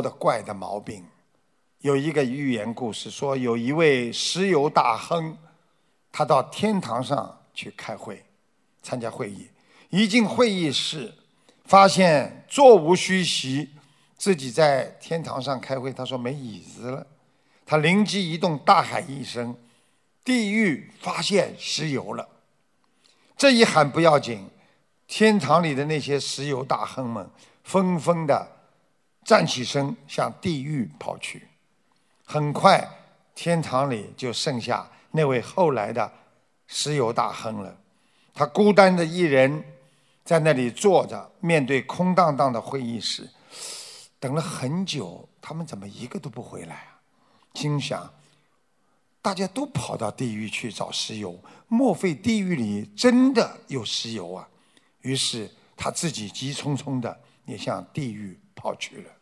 的怪的毛病。有一个寓言故事说，有一位石油大亨，他到天堂上去开会，参加会议。一进会议室，发现座无虚席，自己在天堂上开会，他说没椅子了。他灵机一动，大喊一声：“地狱发现石油了！”这一喊不要紧，天堂里的那些石油大亨们纷纷的站起身向地狱跑去。很快，天堂里就剩下那位后来的石油大亨了。他孤单的一人在那里坐着，面对空荡荡的会议室，等了很久，他们怎么一个都不回来啊？心想，大家都跑到地狱去找石油，莫非地狱里真的有石油啊？于是他自己急匆匆的也向地狱跑去了。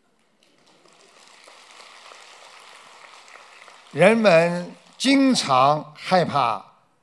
人们经常害怕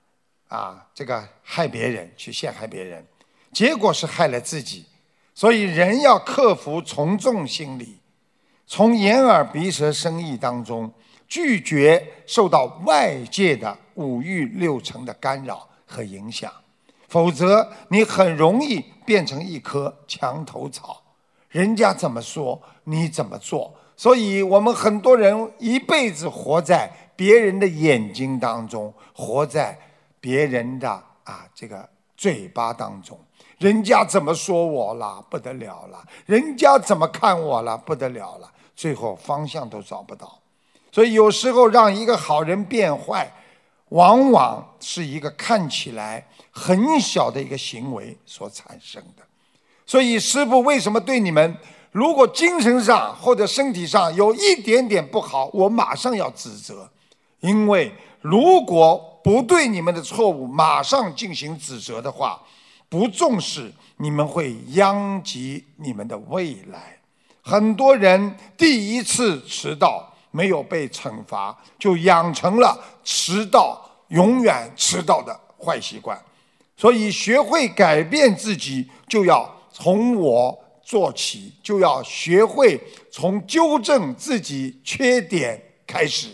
害别人，去陷害别人，结果是害了自己。所以人要克服从众心理，从眼耳鼻舌身意当中拒绝受到外界的五欲六尘的干扰和影响，否则你很容易变成一棵墙头草，人家怎么说你怎么做。所以我们很多人一辈子活在别人的眼睛当中，活在别人的这个嘴巴当中。人家怎么说我了，不得了了；人家怎么看我了，不得了了。最后方向都找不到。所以有时候让一个好人变坏，往往是一个看起来很小的一个行为所产生的。所以师父为什么对你们，如果精神上或者身体上有一点点不好，我马上要指责。因为如果不对你们的错误马上进行指责的话，不重视，你们会殃及你们的未来。很多人第一次迟到没有被惩罚，就养成了永远迟到的坏习惯。所以学会改变自己，就要从我做起，就要学会从纠正自己缺点开始。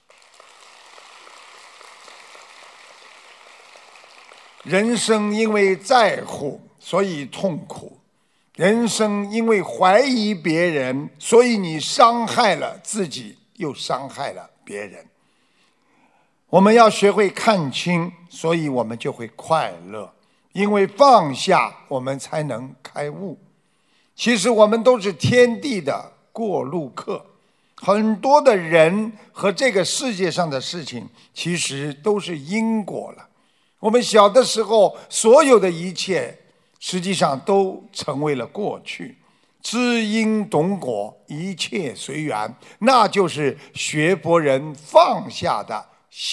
人生因为在乎，所以痛苦；人生因为怀疑别人，所以你伤害了自己，又伤害了别人。我们要学会看清，所以我们就会快乐。因为放下，我们才能开悟。其实我们都是天地的过路客，很多的人和这个世界上的事情，其实都是因果了。我们小的时候，所有的一切实际上都成为了过去。知因懂果，一切随缘，那就是学佛人放下的